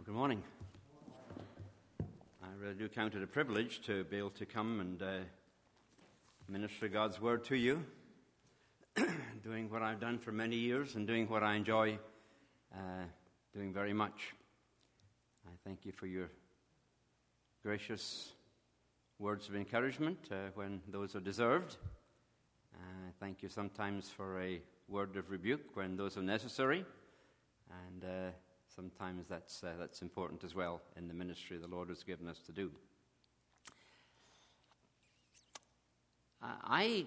Well, good morning. I really do count it a privilege to be able to come and minister God's Word to you, doing what I've done for many years and doing what I enjoy doing very much. I thank you for your gracious words of encouragement when those are deserved. I thank you sometimes for a word of rebuke when those are necessary, and sometimes that's important as well in the ministry the Lord has given us to do. I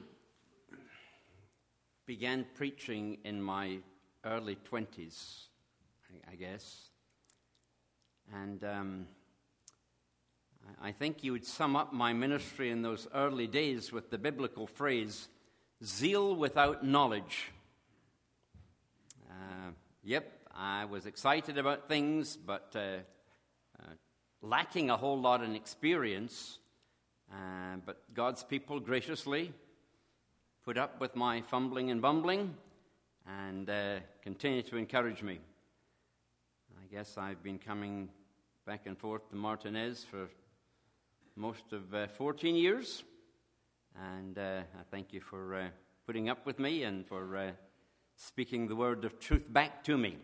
began preaching in my early 20s, I guess, and I think you would sum up my ministry in those early days with the biblical phrase, zeal without knowledge. I was excited about things, but lacking a whole lot in experience. But God's people graciously put up with my fumbling and bumbling and continue to encourage me. I guess I've been coming back and forth to Martinez for most of 14 years. And I thank you for putting up with me and for speaking the word of truth back to me.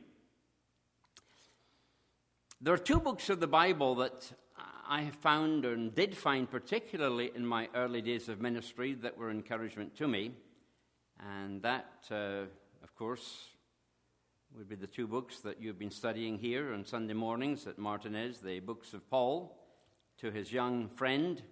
There are two books of the Bible that I have found and did find particularly in my early days of ministry that were encouragement to me. And that, of course, would be the two books that you've been studying here on Sunday mornings at Martinez, the books of Paul to his young friend,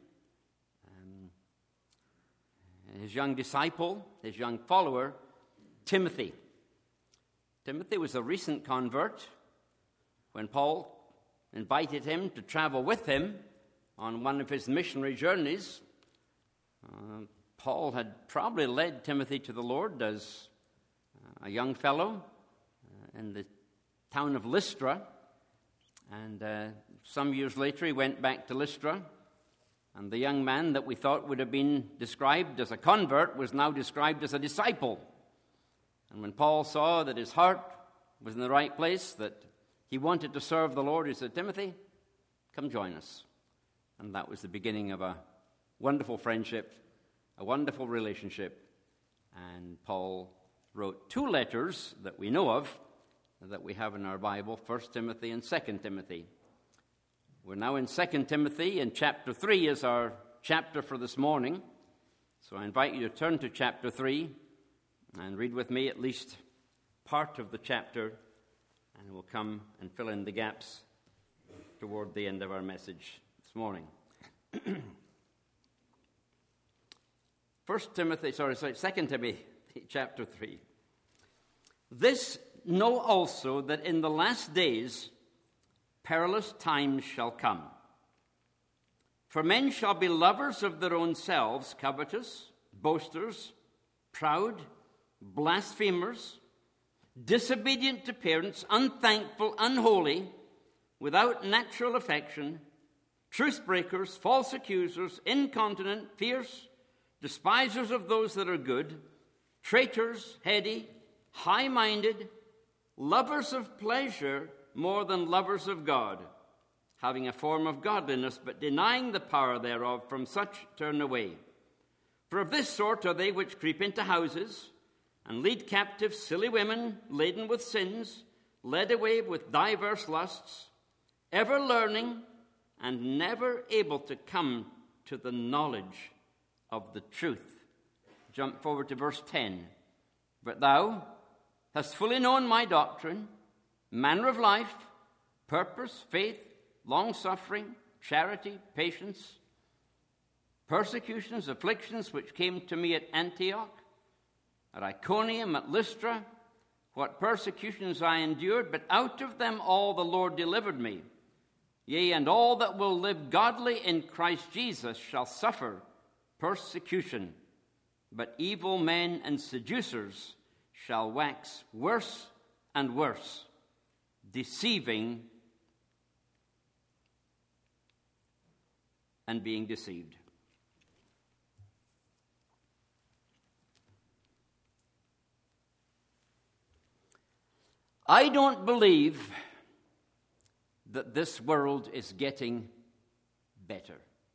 his young disciple, his young follower, Timothy. Timothy was a recent convert. When Paul invited him to travel with him on one of his missionary journeys, Paul had probably led Timothy to the Lord as a young fellow in the town of Lystra. And some years later, he went back to Lystra. And the young man that we thought would have been described as a convert was now described as a disciple. And when Paul saw that his heart was in the right place, that he wanted to serve the Lord, he said, "Timothy, come join us." And that was the beginning of a wonderful friendship, a wonderful relationship. And Paul wrote two letters that we know of, that we have in our Bible, 1 Timothy and 2 Timothy. We're now in 2 Timothy, and chapter 3 is our chapter for this morning. So I invite you to turn to chapter 3 and read with me at least part of the chapter, and we'll come and fill in the gaps toward the end of our message this morning. 2 Timothy, chapter 3. This know also that in the last days perilous times shall come. For men shall be lovers of their own selves, covetous, boasters, proud, blasphemers, disobedient to parents, unthankful, unholy, without natural affection, truce breakers, false accusers, incontinent, fierce, despisers of those that are good, traitors, heady, high-minded, lovers of pleasure more than lovers of God, having a form of godliness, but denying the power thereof. From such turn away. For of this sort are they which creep into houses, and lead captive silly women laden with sins, led away with diverse lusts, ever learning, and never able to come to the knowledge of the truth. Jump forward to verse 10. But thou hast fully known my doctrine, manner of life, purpose, faith, long-suffering, charity, patience, persecutions, afflictions, which came to me at Antioch, at Iconium, at Lystra, what persecutions I endured, but out of them all the Lord delivered me. Yea, and all that will live godly in Christ Jesus shall suffer persecution. But evil men and seducers shall wax worse and worse, deceiving and being deceived. I don't believe that this world is getting better.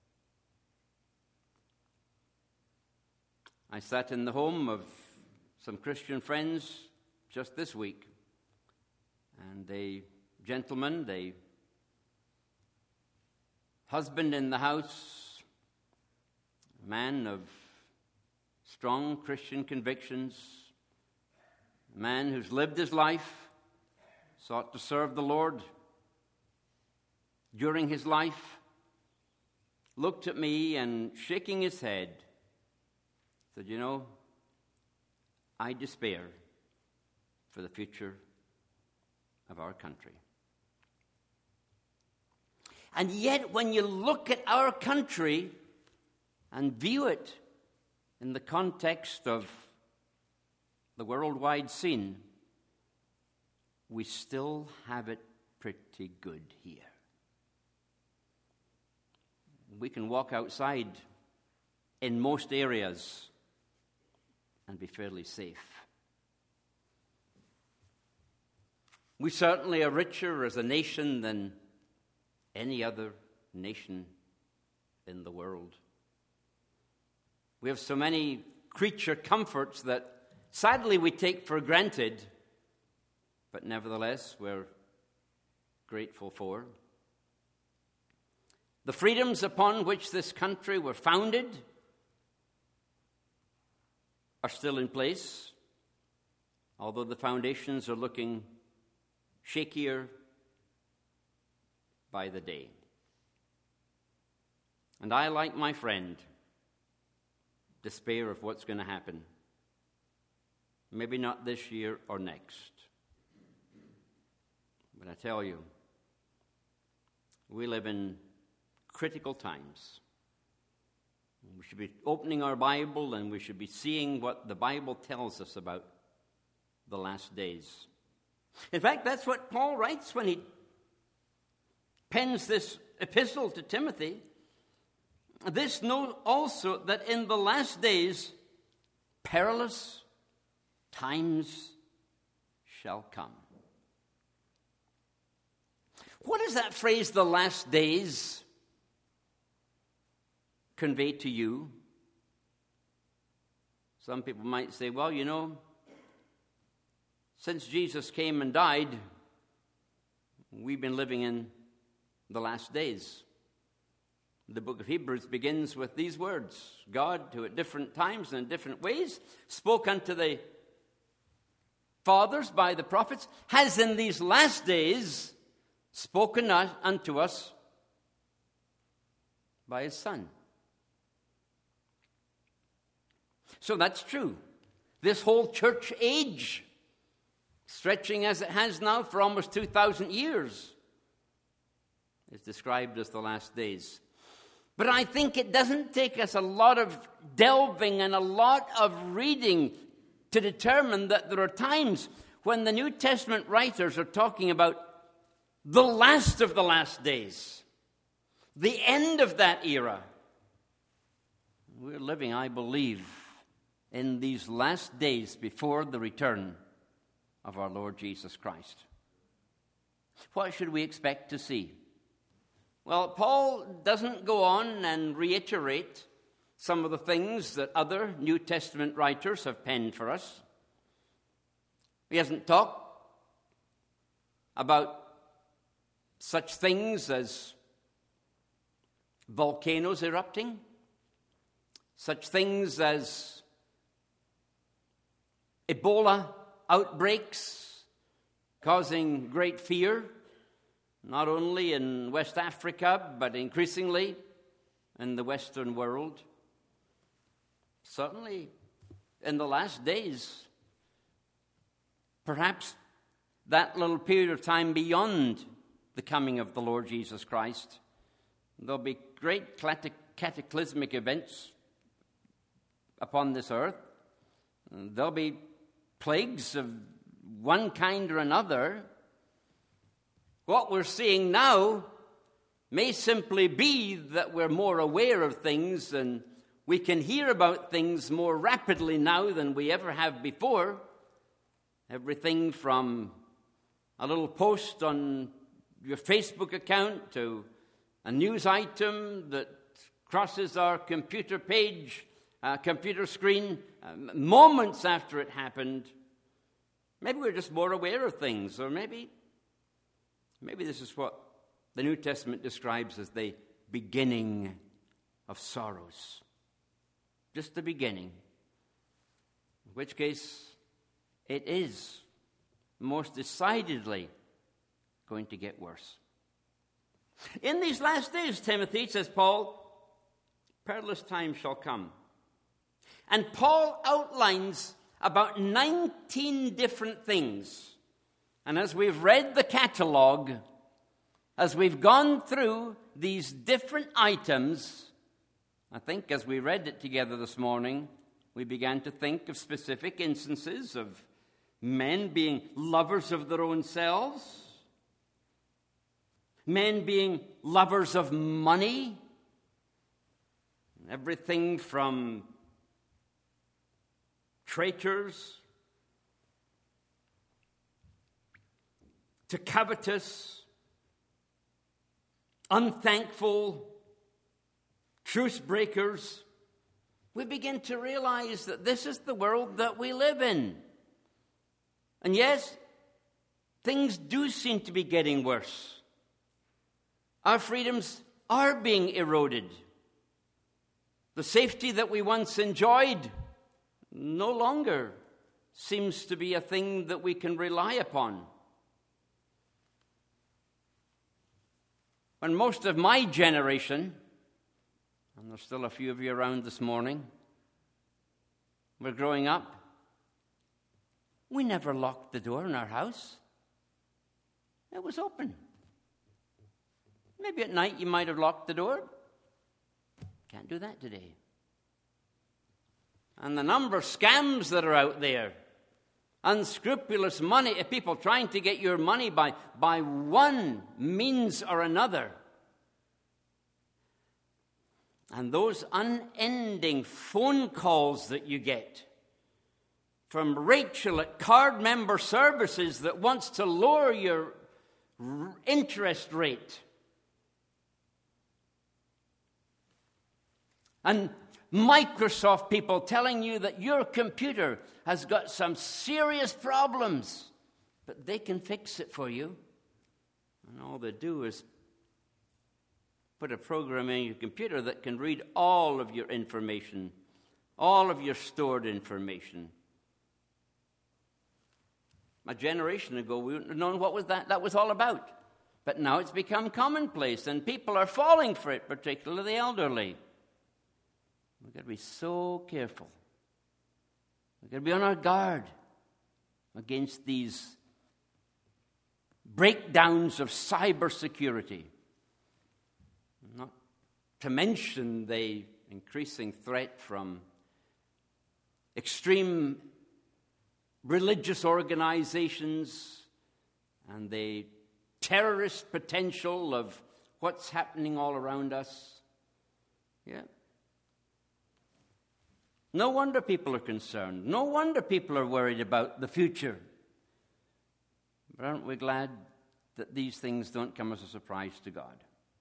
I sat in the home of some Christian friends just this week, and a gentleman, the husband in the house, a man of strong Christian convictions, a man who's lived his life, sought to serve the Lord during his life, looked at me and, shaking his head, said, "You know, I despair for the future of our country." And yet, when you look at our country and view it in the context of the worldwide scene, we still have it pretty good here. We can walk outside in most areas and be fairly safe. We certainly are richer as a nation than any other nation in the world. We have so many creature comforts that sadly we take for granted, but nevertheless we're grateful for. The freedoms upon which this country were founded are still in place, although the foundations are looking shakier by the day. And I, like my friend, despair of what's going to happen. Maybe not this year or next. But I tell you, we live in critical times. We should be opening our Bible and we should be seeing what the Bible tells us about the last days. In fact, that's what Paul writes when he pens this epistle to Timothy. This know also that in the last days perilous times shall come. What does that phrase, the last days, convey to you? Some people might say, well, you know, since Jesus came and died, we've been living in the last days. The book of Hebrews begins with these words: God, who at different times and in different ways spoke unto the fathers by the prophets, has in these last days spoken unto us by his Son. So that's true. This whole church age, stretching as it has now for almost 2,000 years, is described as the last days. But I think it doesn't take us a lot of delving and a lot of reading to determine that there are times when the New Testament writers are talking about the last of the last days, the end of that era. We're living, I believe, in these last days before the return of our Lord Jesus Christ. What should we expect to see? Well, Paul doesn't go on and reiterate some of the things that other New Testament writers have penned for us. He hasn't talked about such things as volcanoes erupting, such things as Ebola outbreaks causing great fear, not only in West Africa, but increasingly in the Western world. Certainly in the last days, perhaps that little period of time beyond the coming of the Lord Jesus Christ, there'll be great cataclysmic events upon this earth. There'll be plagues of one kind or another. What we're seeing now may simply be that we're more aware of things and we can hear about things more rapidly now than we ever have before. Everything from a little post on your Facebook account to a news item that crosses our computer page, computer screen, moments after it happened. Maybe we're just more aware of things, or maybe this is what the New Testament describes as the beginning of sorrows. Just the beginning. In which case, it is most decidedly going to get worse. In these last days, Timothy, says Paul, perilous times shall come. And Paul outlines about 19 different things. And as we've read the catalogue, as we've gone through these different items, I think as we read it together this morning, we began to think of specific instances of men being lovers of their own selves, men being lovers of money, everything from traitors to covetous, unthankful, truce breakers. We begin to realize that this is the world that we live in. And yes, things do seem to be getting worse. Our freedoms are being eroded. The safety that we once enjoyed no longer seems to be a thing that we can rely upon. When most of my generation, and there's still a few of you around this morning, were growing up, we never locked the door in our house. It was open. Maybe at night you might have locked the door. Can't do that today. And the number of scams that are out there, unscrupulous money, people trying to get your money by one means or another. And those unending phone calls that you get from Rachel at Card Member Services that wants to lower your interest rate. And Microsoft people telling you that your computer has got some serious problems, but they can fix it for you. And all they do is put a program in your computer that can read all of your information, all of your stored information. A generation ago, we wouldn't have known what that was all about. But now it's become commonplace, and people are falling for it, particularly the elderly. We've got to be so careful. We've got to be on our guard against these breakdowns of cybersecurity. Not to mention the increasing threat from extreme religious organizations and the terrorist potential of what's happening all around us. Yeah. No wonder people are concerned. No wonder people are worried about the future. But aren't we glad that these things don't come as a surprise to God?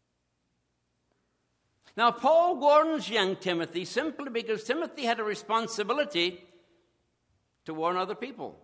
Now, Paul warns young Timothy simply because Timothy had a responsibility to warn other people.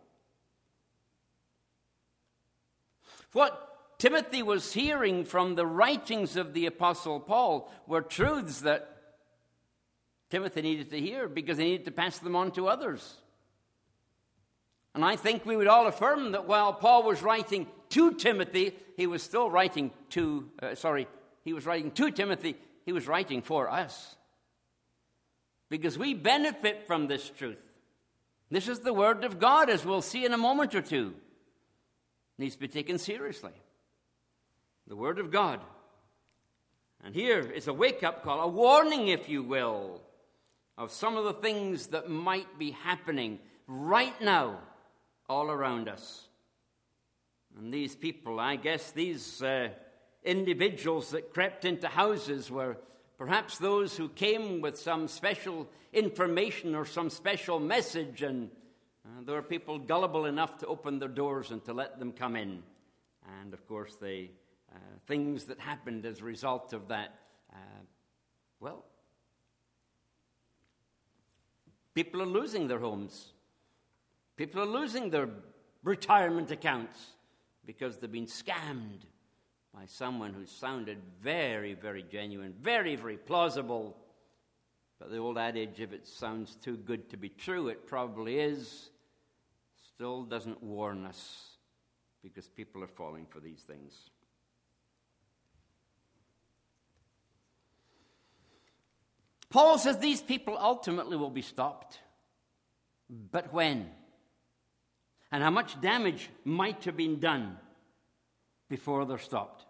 What Timothy was hearing from the writings of the Apostle Paul were truths that Timothy needed to hear because he needed to pass them on to others. And I think we would all affirm that while Paul was writing to Timothy, he was still writing to, he was writing to Timothy, he was writing for us. Because we benefit from this truth. This is the Word of God, as we'll see in a moment or two. It needs to be taken seriously. The Word of God. And here is a wake-up call, a warning, if you will, of some of the things that might be happening right now all around us. And these people, I guess these individuals that crept into houses were perhaps those who came with some special information or some special message, and there were people gullible enough to open their doors and to let them come in. And, of course, they things that happened as a result of that. Well, people are losing their homes. People are losing their retirement accounts because they've been scammed by someone who sounded very, very genuine, very, very plausible. But the old adage, if it sounds too good to be true, it probably is, still doesn't warn us, because people are falling for these things. Paul says these people ultimately will be stopped. But when? And how much damage might have been done before they're stopped?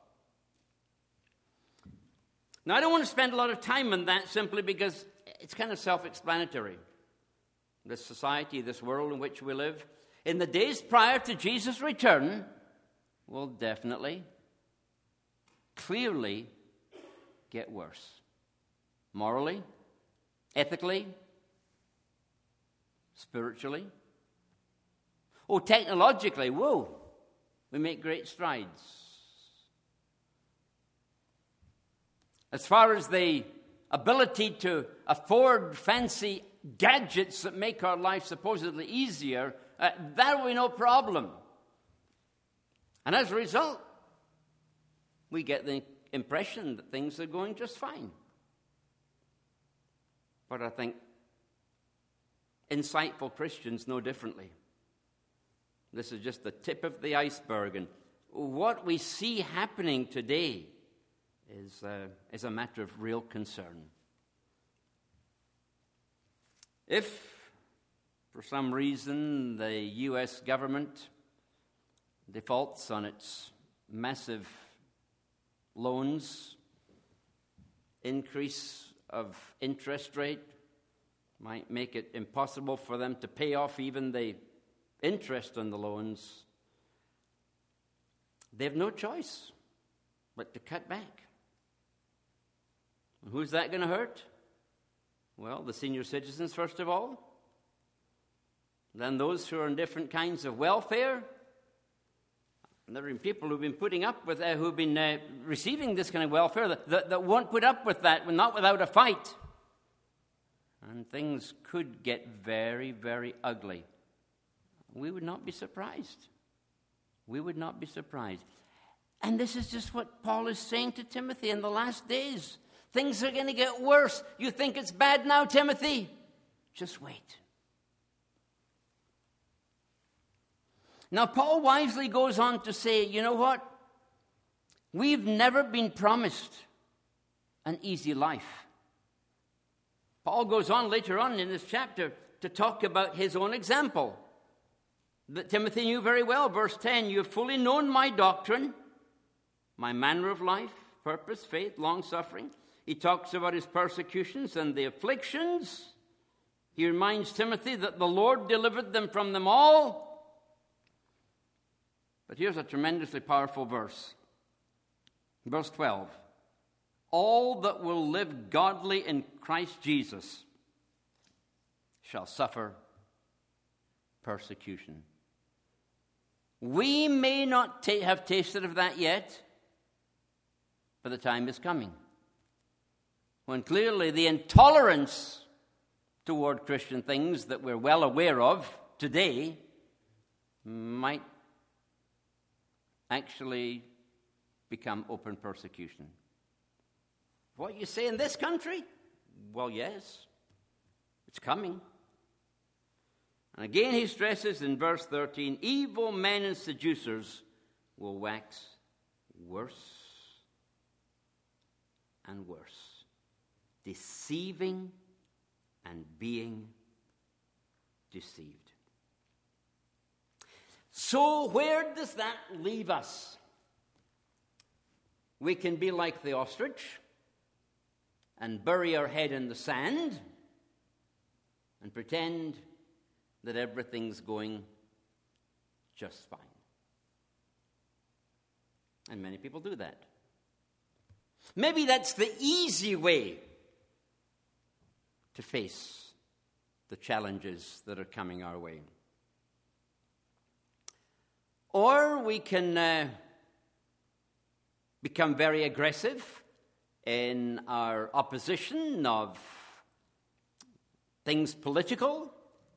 Now, I don't want to spend a lot of time on that simply because it's kind of self-explanatory. This society, this world in which we live, in the days prior to Jesus' return, will definitely, clearly get worse. Morally, ethically, spiritually. Oh, technologically, whoa, we make great strides. As far as the ability to afford fancy gadgets that make our life supposedly easier, that will be no problem. And as a result, we get the impression that things are going just fine. But I think insightful Christians know differently. This is just the tip of the iceberg, and what we see happening today is a matter of real concern. If, for some reason, the U.S. government defaults on its massive loans, increase of interest rate might make it impossible for them to pay off even the interest on the loans, they have no choice but to cut back. And who's that going to hurt? Well, the senior citizens, first of all. Then those who are on different kinds of welfare. And there are people who've been putting up with, who've been receiving this kind of welfare that won't put up with that, not without a fight. And things could get very, very ugly. We would not be surprised. We would not be surprised. And this is just what Paul is saying to Timothy in the last days. Things are going to get worse. You think it's bad now, Timothy? Just wait. Now, Paul wisely goes on to say, you know what? We've never been promised an easy life. Paul goes on later on in this chapter to talk about his own example that Timothy knew very well. Verse 10, you have fully known my doctrine, my manner of life, purpose, faith, long-suffering. He talks about his persecutions and the afflictions. He reminds Timothy that the Lord delivered them from them all. But here's a tremendously powerful verse. Verse 12. All that will live godly in Christ Jesus shall suffer persecution. We may not have tasted of that yet, but the time is coming when clearly the intolerance toward Christian things that we're well aware of today might actually become open persecution. What you say in this country? Well, yes, it's coming. And again he stresses in verse 13, evil men and seducers will wax worse and worse, deceiving and being deceived. So where does that leave us? We can be like the ostrich and bury our head in the sand and pretend that everything's going just fine. And many people do that. Maybe that's the easy way to face the challenges that are coming our way. Or we can become very aggressive in our opposition of things political,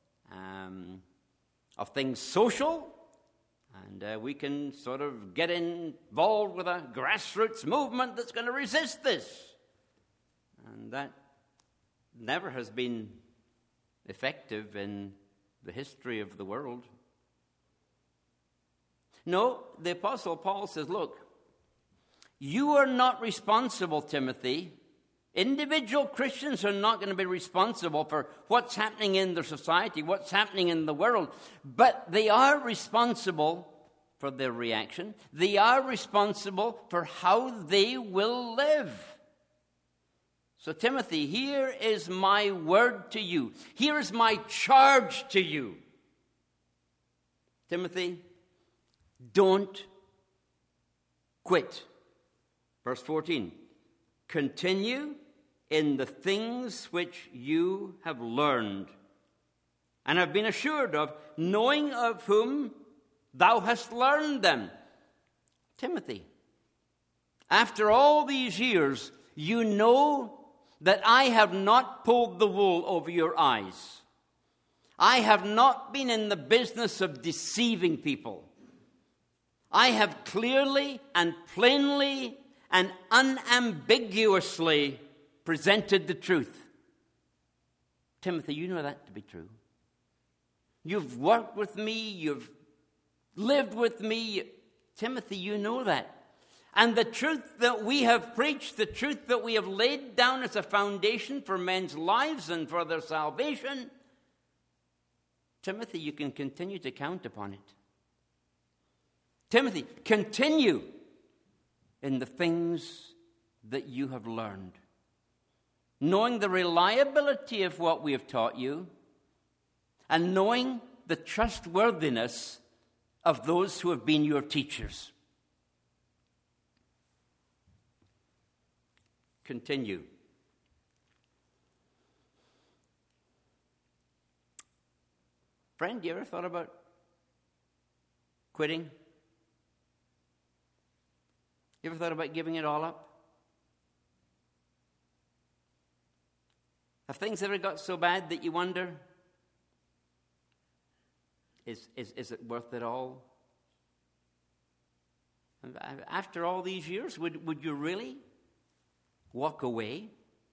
of things social, and we can sort of get involved with a grassroots movement that's going to resist this. And that never has been effective in the history of the world. No, the Apostle Paul says, look, you are not responsible, Timothy. Individual Christians are not going to be responsible for what's happening in their society, what's happening in the world, but they are responsible for their reaction. They are responsible for how they will live. So, Timothy, here is my word to you. Here is my charge to you. Timothy, don't quit. Verse 14, continue in the things which you have learned and have been assured of, knowing of whom thou hast learned them. Timothy, after all these years, you know that I have not pulled the wool over your eyes. I have not been in the business of deceiving people. I have clearly and plainly and unambiguously presented the truth. Timothy, you know that to be true. You've worked with me, you've lived with me. Timothy, you know that. And the truth that we have preached, the truth that we have laid down as a foundation for men's lives and for their salvation, Timothy, you can continue to count upon it. Timothy, continue in the things that you have learned, knowing the reliability of what we have taught you, and knowing the trustworthiness of those who have been your teachers. Continue. Friend, you ever thought about quitting? You ever thought about giving it all up? Have things ever got so bad that you wonder, is it worth it all? After all these years, would you really walk away?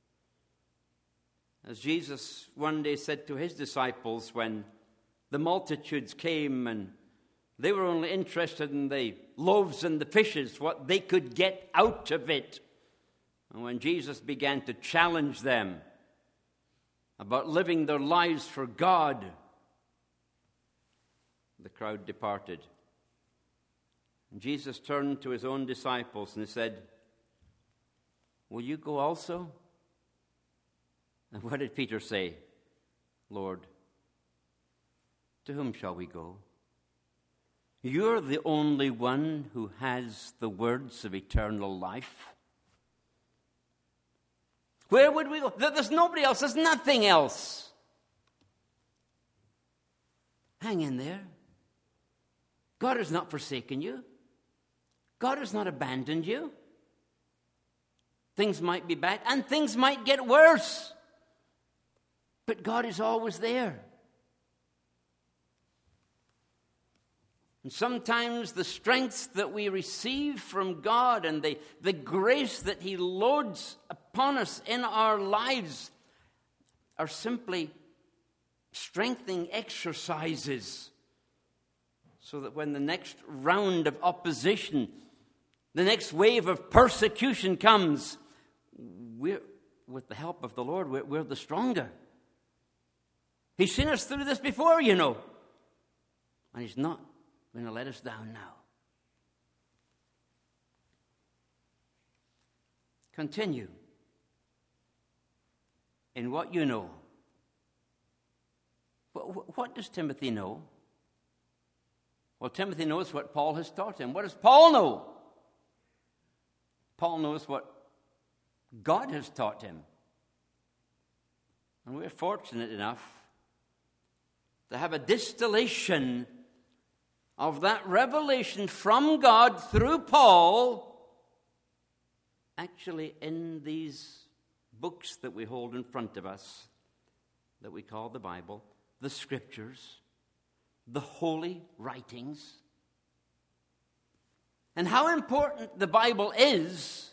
As Jesus one day said to his disciples when the multitudes came and they were only interested in the loaves and the fishes, what they could get out of it. And when Jesus began to challenge them about living their lives for God, the crowd departed. And Jesus turned to his own disciples and said, will you go also? And what did Peter say? Lord, to whom shall we go? You're the only one who has the words of eternal life. Where would we go? There's nobody else. There's nothing else. Hang in there. God has not forsaken you. God has not abandoned you. Things might be bad, and things might get worse. But God is always there. And sometimes the strength that we receive from God and the grace that He loads upon us in our lives are simply strengthening exercises so that when the next round of opposition, the next wave of persecution comes, we're, with the help of the Lord, we're the stronger. He's seen us through this before, you know. And He's not going to let us down now. Continue in what you know. What does Timothy know? Well, Timothy knows what Paul has taught him. What does Paul know? Paul knows what God has taught him. And we're fortunate enough to have a distillation of that revelation from God through Paul actually in these books that we hold in front of us, that we call the Bible, the Scriptures, the holy writings. And how important the Bible is,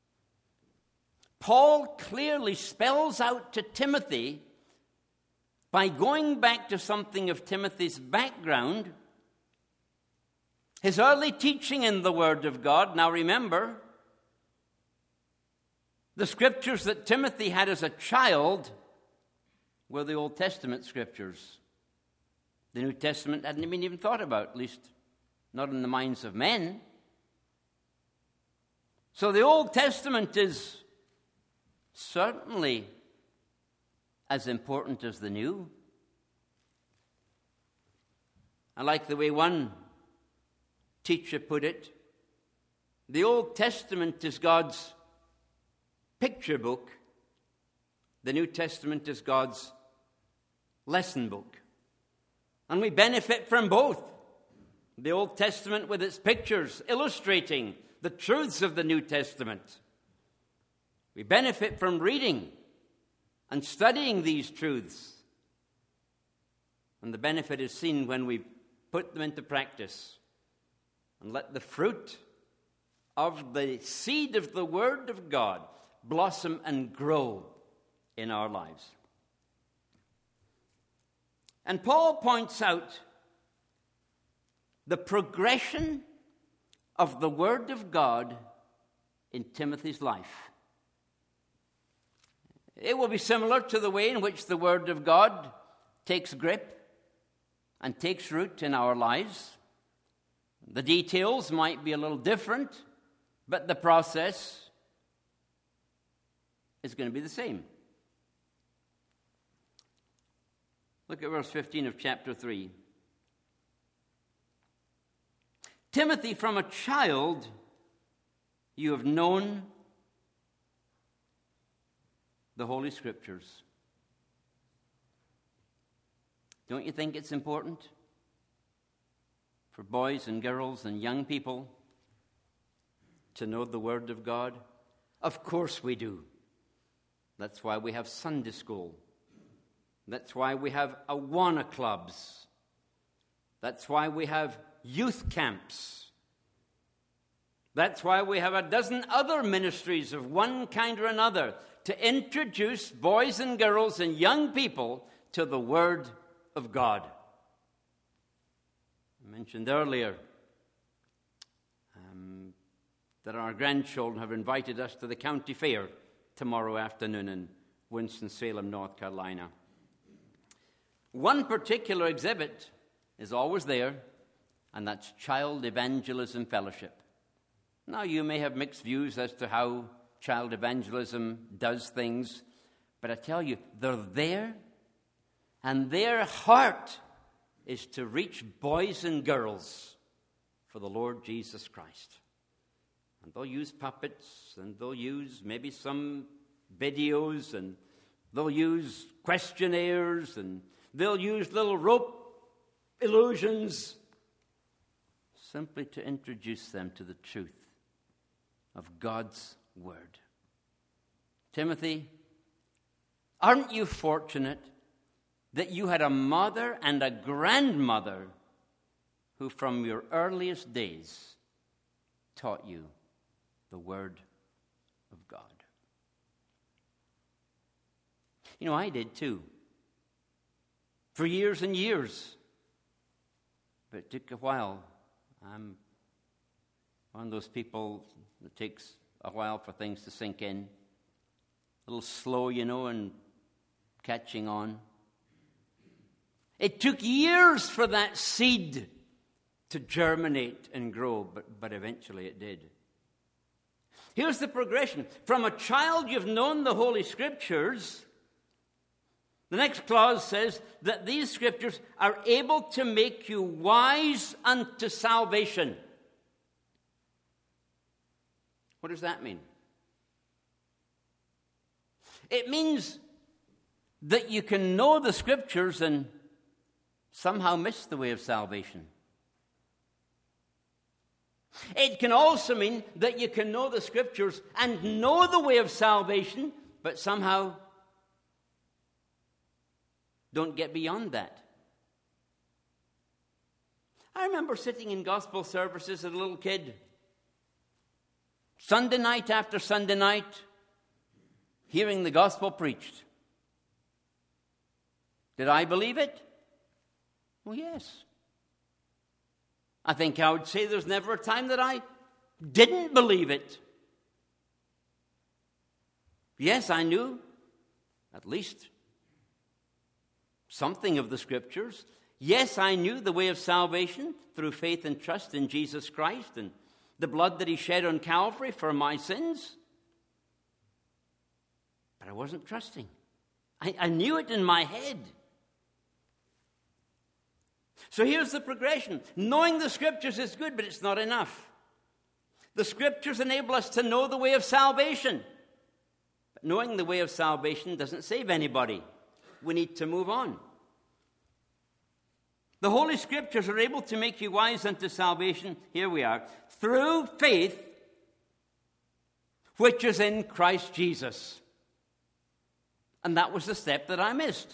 Paul clearly spells out to Timothy by going back to something of Timothy's background, his early teaching in the Word of God. Now remember, the Scriptures that Timothy had as a child were the Old Testament Scriptures. The New Testament hadn't been even thought about, at least not in the minds of men. So the Old Testament is certainly as important as the New. I like the way one teacher put it. The Old Testament is God's picture book. The New Testament is God's lesson book. And we benefit from both. The Old Testament with its pictures illustrating the truths of the New Testament. We benefit from reading and studying these truths. And the benefit is seen when we put them into practice and let the fruit of the seed of the Word of God blossom and grow in our lives. And Paul points out the progression of the Word of God in Timothy's life. It will be similar to the way in which the Word of God takes grip and takes root in our lives. The details might be a little different, but the process is going to be the same. Look at verse 15 of chapter 3. Timothy, from a child you have known the Holy Scriptures. Don't you think it's important for boys and girls and young people to know the Word of God? Of course we do. That's why we have Sunday school. That's why we have Awana clubs. That's why we have youth camps. That's why we have a dozen other ministries of one kind or another to introduce boys and girls and young people to the Word of God. I mentioned earlier that our grandchildren have invited us to the county fair tomorrow afternoon in Winston-Salem, North Carolina. One particular exhibit is always there, and that's Child Evangelism Fellowship. Now, you may have mixed views as to how child evangelism does things, but I tell you, they're there, and their heart is to reach boys and girls for the Lord Jesus Christ. And they'll use puppets, and they'll use maybe some videos, and they'll use questionnaires, and they'll use little rope illusions, simply to introduce them to the truth of God's Word. Timothy, aren't you fortunate that you had a mother and a grandmother who from your earliest days taught you the Word of God? You know, I did too. For years and years. But it took a while. I'm one of those people that takes a while for things to sink in. A little slow, you know, and catching on. It took years for that seed to germinate and grow, but eventually it did. Here's the progression. From a child you've known the Holy Scriptures. The next clause says that these Scriptures are able to make you wise unto salvation. What does that mean? It means that you can know the Scriptures and somehow miss the way of salvation. It can also mean that you can know the Scriptures and know the way of salvation, but somehow don't get beyond that. I remember sitting in gospel services as a little kid, Sunday night after Sunday night, hearing the gospel preached. Did I believe it? Well, yes. I think I would say there's never a time that I didn't believe it. Yes, I knew at least something of the Scriptures. Yes, I knew the way of salvation through faith and trust in Jesus Christ and the blood that He shed on Calvary for my sins. But I wasn't trusting. I knew it in my head. So here's the progression. Knowing the Scriptures is good, but it's not enough. The Scriptures enable us to know the way of salvation. But knowing the way of salvation doesn't save anybody. We need to move on. The Holy Scriptures are able to make you wise unto salvation. Here we are. Through faith, which is in Christ Jesus. And that was the step that I missed.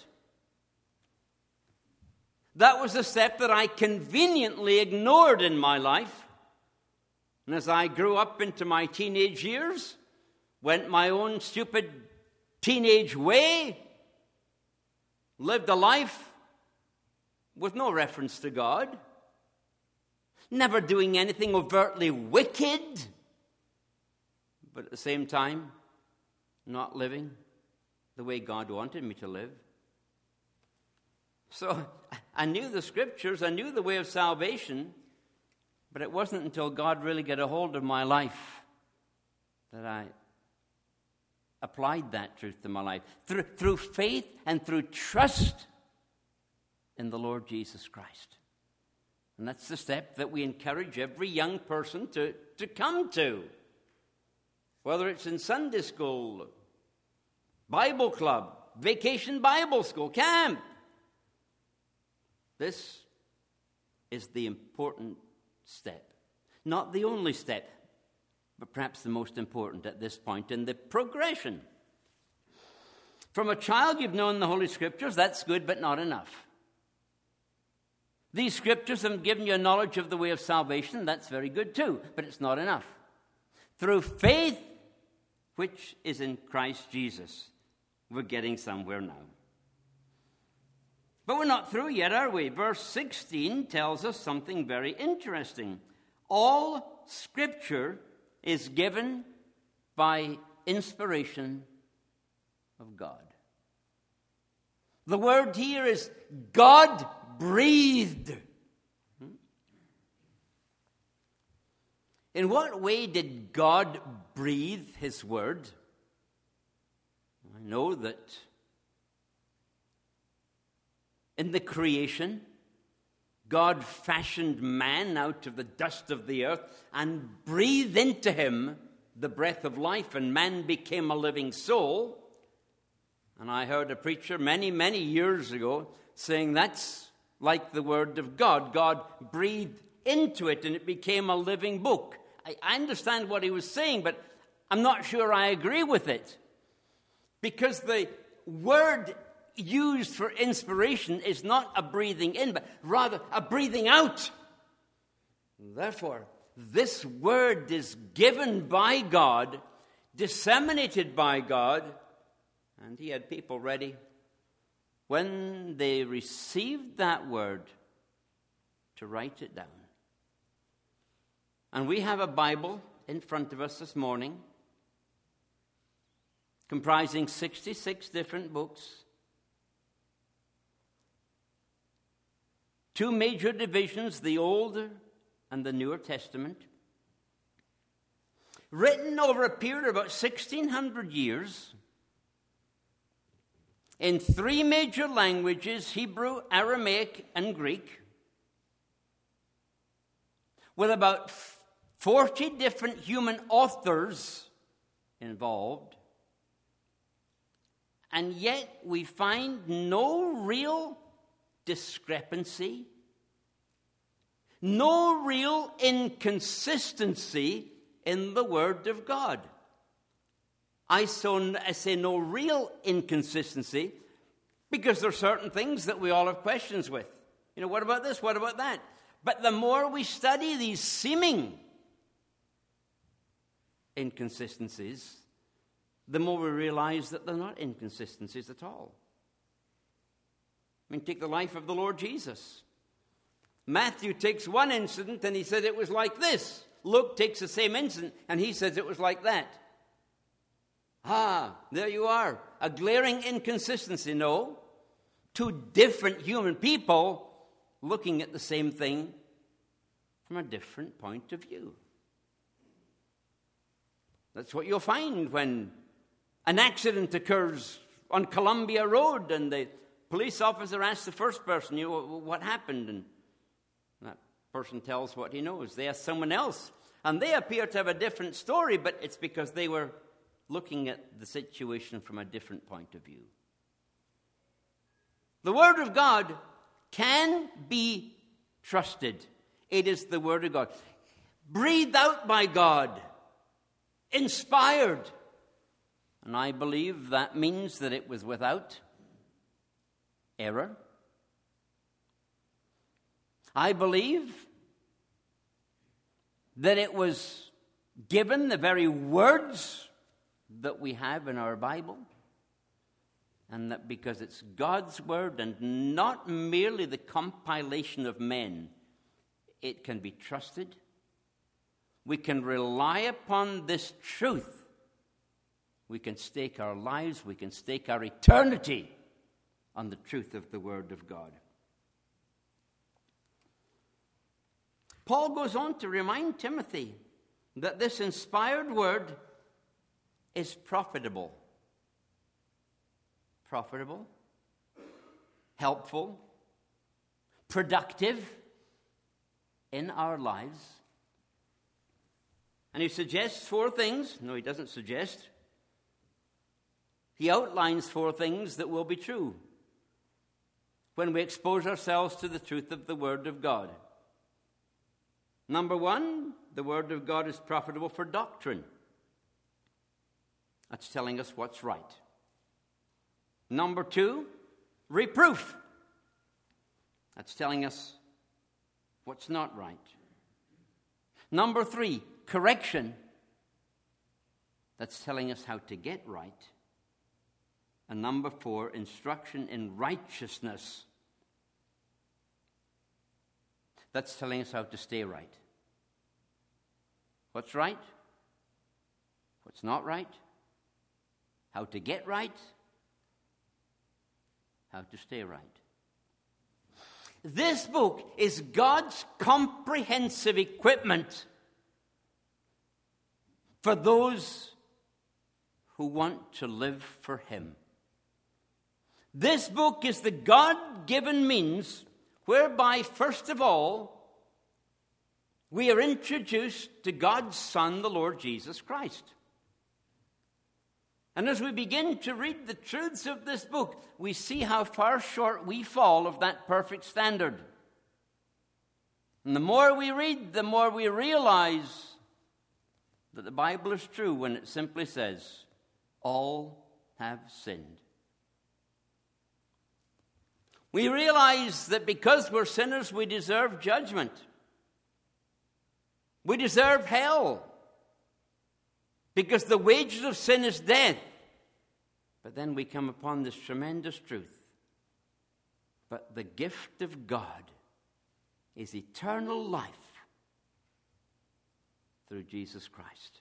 That was the step that I conveniently ignored in my life. And as I grew up into my teenage years, went my own stupid teenage way, lived a life with no reference to God, never doing anything overtly wicked, but at the same time, not living the way God wanted me to live. So I knew the Scriptures, I knew the way of salvation, but it wasn't until God really got a hold of my life that I applied that truth to my life. Through faith and through trust in the Lord Jesus Christ. And that's the step that we encourage every young person to come to. Whether it's in Sunday school, Bible club, vacation Bible school, camp. This is the important step. Not the only step, but perhaps the most important at this point in the progression. From a child, you've known the Holy Scriptures. That's good, but not enough. These Scriptures have given you a knowledge of the way of salvation. That's very good too, but it's not enough. Through faith, which is in Christ Jesus, we're getting somewhere now. But we're not through yet, are we? Verse 16 tells us something very interesting. All Scripture is given by inspiration of God. The word here is God-breathed. In what way did God breathe His word? I know that in the creation, God fashioned man out of the dust of the earth and breathed into him the breath of life, and man became a living soul. And I heard a preacher many, many years ago saying that's like the Word of God. God breathed into it and it became a living book. I understand what he was saying, but I'm not sure I agree with it. Because the word used for inspiration is not a breathing in, but rather a breathing out. Therefore, this word is given by God, disseminated by God, and He had people ready when they received that word to write it down. And we have a Bible in front of us this morning, comprising 66 different books. Two major divisions, the Old and the Newer Testament, written over a period of about 1,600 years in three major languages, Hebrew, Aramaic, and Greek, with about 40 different human authors involved. And yet we find no real discrepancy, No real inconsistency in the Word of God. I say no real inconsistency because there are certain things that we all have questions with. What about this? What about that? But the more we study these seeming inconsistencies, the more we realize that they're not inconsistencies at all. Take the life of the Lord Jesus. Matthew takes one incident and he said it was like this. Luke takes the same incident and he says it was like that. There you are. A glaring inconsistency. No. Two different human people looking at the same thing from a different point of view. That's what you'll find when an accident occurs on Columbia Road and the police officer asks the first person, what happened? And that person tells what he knows. They ask someone else, and they appear to have a different story, but it's because they were looking at the situation from a different point of view. The Word of God can be trusted. It is the Word of God. Breathed out by God. Inspired. And I believe that means that it was without error. I believe that it was given the very words that we have in our Bible, and that because it's God's Word and not merely the compilation of men, it can be trusted. We can rely upon this truth. We can stake our lives, we can stake our eternity on the truth of the Word of God. Paul goes on to remind Timothy that this inspired Word is profitable. Profitable, helpful, productive in our lives. And he suggests 4 things. No, he doesn't suggest. He outlines 4 things that will be true when we expose ourselves to the truth of the Word of God. Number 1, the Word of God is profitable for doctrine. That's telling us what's right. Number 2, reproof. That's telling us what's not right. Number 3, correction. That's telling us how to get right. And number 4, instruction in righteousness. That's telling us how to stay right. What's right? What's not right? How to get right? How to stay right. This book is God's comprehensive equipment for those who want to live for Him. This book is the God-given means whereby, first of all, we are introduced to God's Son, the Lord Jesus Christ. And as we begin to read the truths of this book, we see how far short we fall of that perfect standard. And the more we read, the more we realize that the Bible is true when it simply says, all have sinned. We realize that because we're sinners, we deserve judgment. We deserve hell. Because the wages of sin is death. But then we come upon this tremendous truth. But the gift of God is eternal life through Jesus Christ.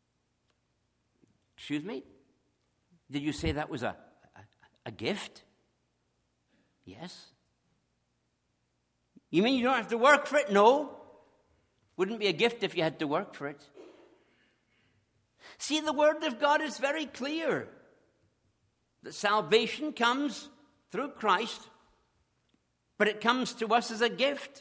Excuse me? Did you say that was a gift? Yes. You mean you don't have to work for it? No. Wouldn't be a gift if you had to work for it. See, the Word of God is very clear that salvation comes through Christ, but it comes to us as a gift.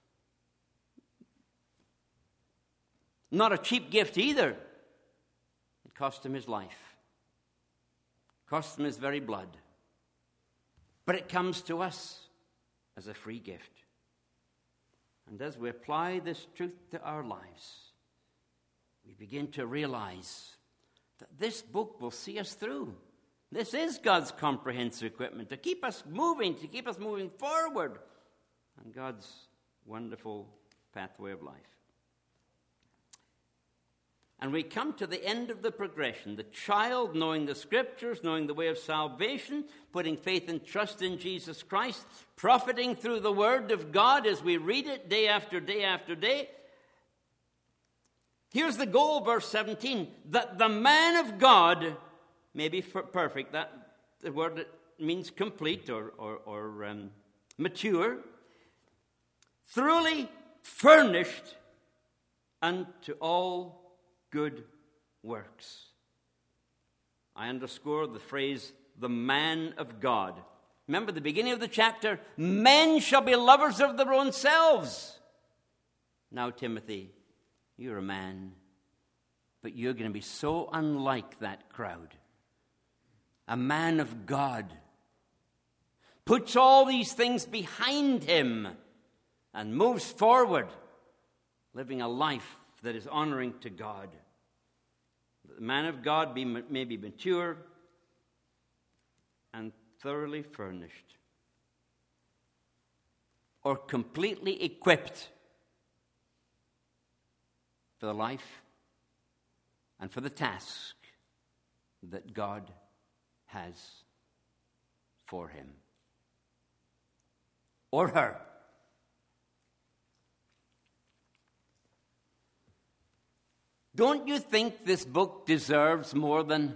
Not a cheap gift either. It cost Him His life. It cost Him His very blood. But it comes to us as a free gift. And as we apply this truth to our lives, we begin to realize that this book will see us through. This is God's comprehensive equipment to keep us moving forward on God's wonderful pathway of life. And we come to the end of the progression. The child knowing the Scriptures, knowing the way of salvation, putting faith and trust in Jesus Christ, profiting through the Word of God as we read it day after day after day. Here's the goal, verse 17, that the man of God may be perfect. That the word that means complete or mature, thoroughly furnished unto all good works. I underscore the phrase, the man of God. Remember the beginning of the chapter, men shall be lovers of their own selves. Now, Timothy, you're a man, but you're going to be so unlike that crowd. A man of God puts all these things behind him and moves forward, living a life that is honoring to God. The man of God may be mature and thoroughly furnished, or completely equipped for the life and for the task that God has for him or her. Don't you think this book deserves more than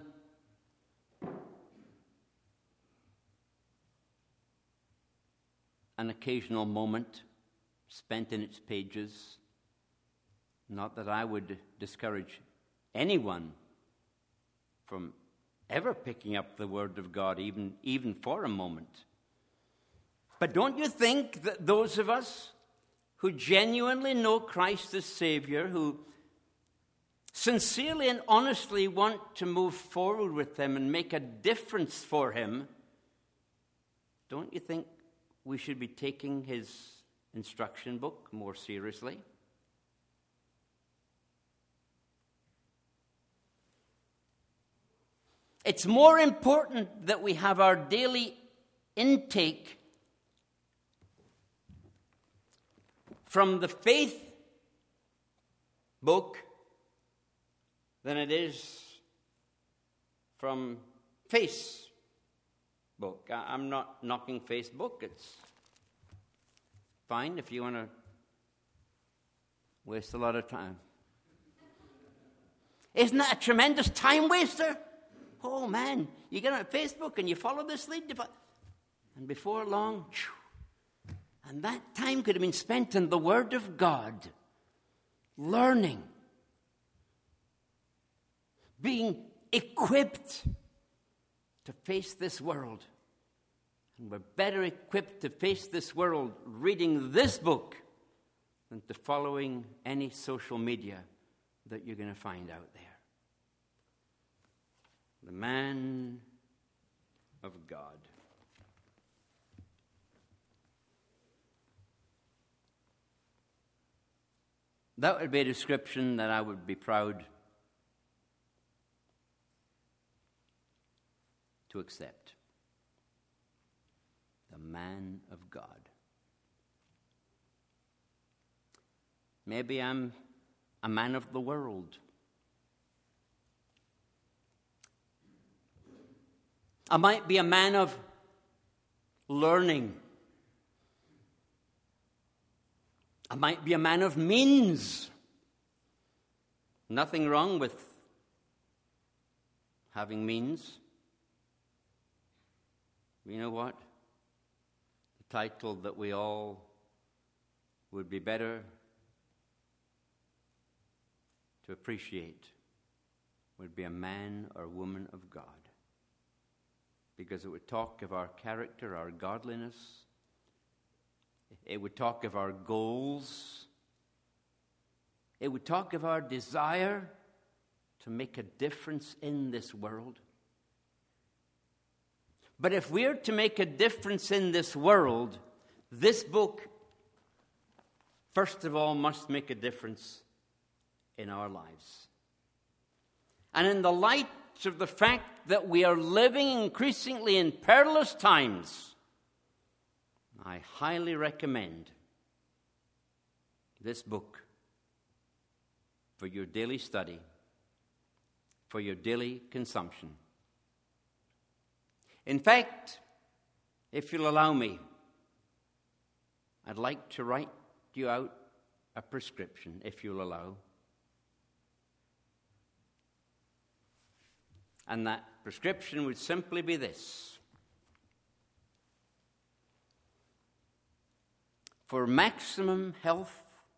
an occasional moment spent in its pages? Not that I would discourage anyone from ever picking up the Word of God, even for a moment. But don't you think that those of us who genuinely know Christ as Savior, who sincerely and honestly want to move forward with Him and make a difference for Him, don't you think we should be taking His instruction book more seriously? It's more important that we have our daily intake from the faith book than it is from Facebook. I'm not knocking Facebook. It's fine if you want to waste a lot of time. Isn't that a tremendous time waster? Oh man, you get on Facebook and you follow this lead, and before long, and that time could have been spent in the Word of God, learning, being equipped to face this world. And we're better equipped to face this world reading this book than to following any social media that you're going to find out there. The man of God. That would be a description that I would be proud to accept. The man of God. Maybe I'm a man of the world. I might be a man of learning. I might be a man of means. Nothing wrong with having means. You know what? The title that we all would be better to appreciate would be a man or woman of God. Because it would talk of our character, our godliness. It would talk of our goals. It would talk of our desire to make a difference in this world. But if we're to make a difference in this world, this book first of all, must make a difference in our lives. And in the light of the fact that we are living increasingly in perilous times, I highly recommend this book for your daily study, for your daily consumption. In fact, if you'll allow me, I'd like to write you out a prescription, if you'll allow. And that prescription would simply be this: for maximum health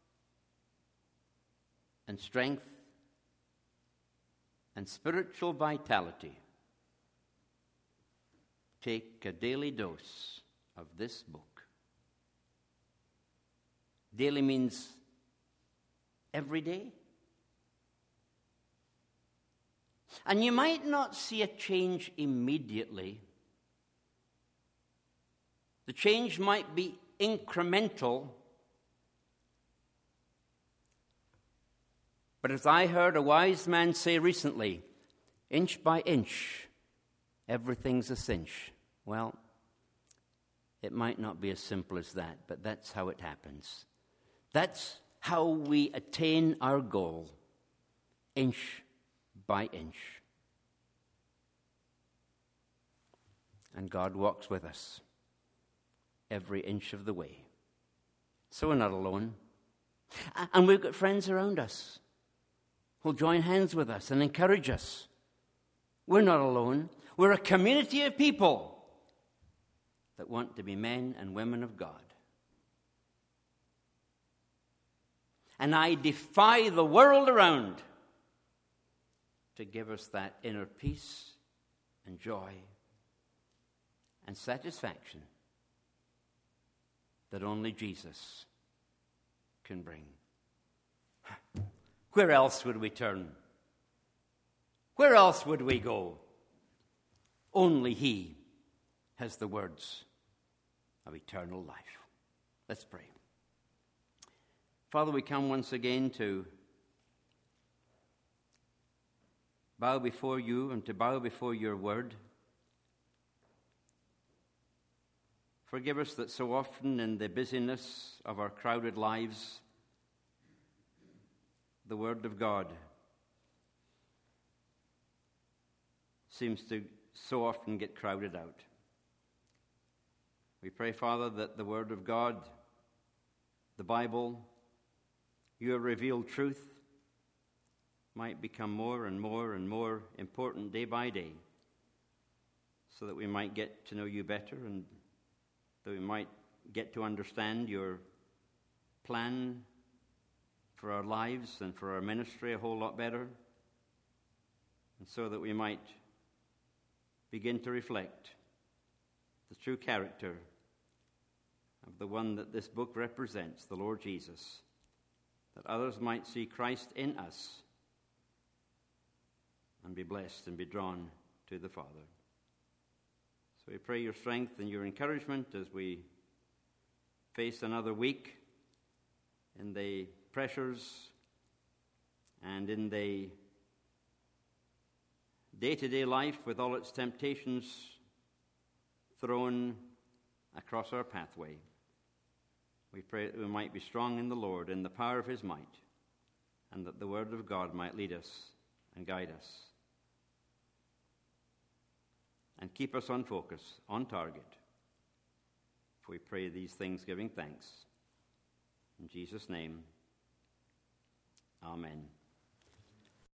and strength and spiritual vitality, take a daily dose of this book. Daily means every day. And you might not see a change immediately. The change might be incremental. But as I heard a wise man say recently, inch by inch, everything's a cinch. Well, it might not be as simple as that, but that's how it happens. That's how we attain our goal, inch by inch. And God walks with us every inch of the way. So we're not alone. And we've got friends around us who'll join hands with us and encourage us. We're not alone. We're a community of people that want to be men and women of God. And I defy the world around to give us that inner peace and joy and satisfaction that only Jesus can bring. Where else would we turn? Where else would we go? Only He has the words of eternal life. Let's pray. Father, we come once again to bow before you and to bow before your word. Forgive us that so often in the busyness of our crowded lives, the word of God seems to so often get crowded out. We pray, Father, that the word of God, the Bible, your revealed truth, might become more and more and more important day by day, so that we might get to know you better and that we might get to understand your plan for our lives and for our ministry a whole lot better, and so that we might begin to reflect the true character of the one that this book represents, the Lord Jesus, that others might see Christ in us and be blessed and be drawn to the Father. So we pray your strength and your encouragement as we face another week in the pressures and in the day-to-day life with all its temptations thrown across our pathway. We pray that we might be strong in the Lord, in the power of his might, and that the word of God might lead us and guide us and keep us on focus, on target. For we pray these things giving thanks. In Jesus' name, amen.